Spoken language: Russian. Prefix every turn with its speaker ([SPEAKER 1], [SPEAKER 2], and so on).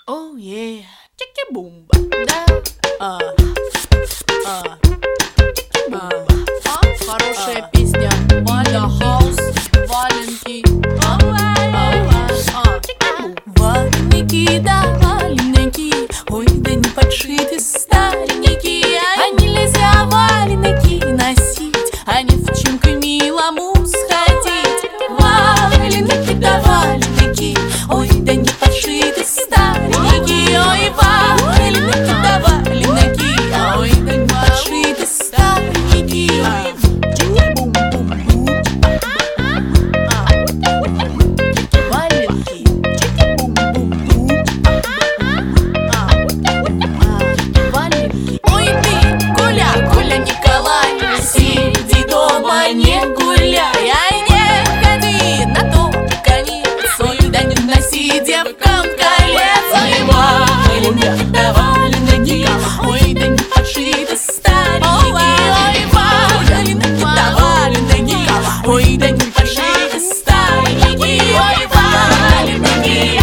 [SPEAKER 1] Оу, е, чики-бумба, да. Чики-бумба.
[SPEAKER 2] Хорошая песня. Валенки, валенки.
[SPEAKER 1] Чики-бумба.
[SPEAKER 2] Валенки, да, валенки. Ой, да не подшиты